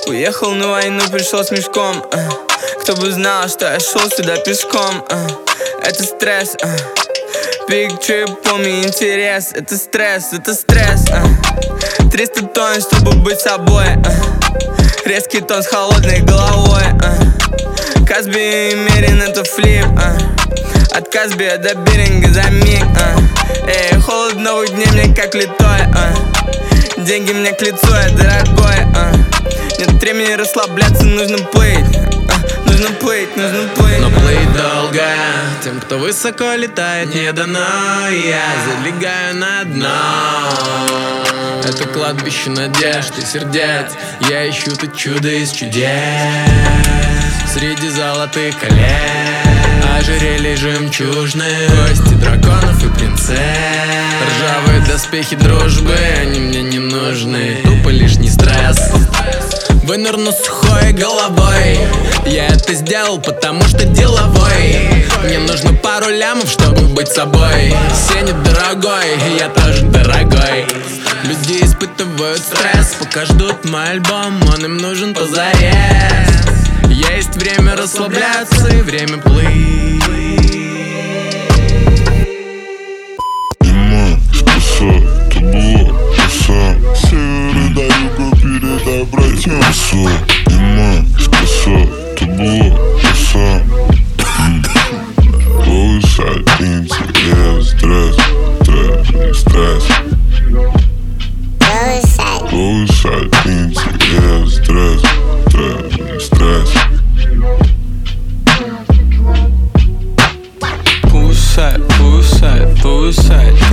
Уехал на войну, пришел с мешком. Кто бы знал, что я шел сюда пешком. Это стресс. Big trip, помни интерес. Это стресс, это стресс. 300 тонн, чтобы быть собой. Резкий тон с холодной головой. Казби и Мерин, это флип. От Казби до Беринга за миг. Эй, холод новых дней мне как литой. Деньги мне к лицу, я дорогой. Нет времени расслабляться, нужно плыть. Нужно плыть, нужно плыть. Но плыть долго тем, кто высоко летает, не дано. Я залегаю на дно. Это кладбище надежд и сердец. Я ищу тут чудо из чудес. Среди золотых колец ожерелья жемчужные, кости драконов и принцесс. Ржавые доспехи дружбы, они мне не нужны. Тупо лишний стресс. Вынырну сухой головой. Я это сделал, потому что деловой. Мне нужно пару лямов, чтобы быть собой. Сенет дорогой, я тоже дорогой. Люди испытывают стресс, пока ждут мой альбом, он им нужен позарез. Есть время расслабляться и время плыть. Это было коса. Севера до юга передай братьям. Это было коса. Повышать интерес, стресс, стресс, стресс. Повышать интерес, стресс, стресс, стресс. Повышать, повышать, повышать.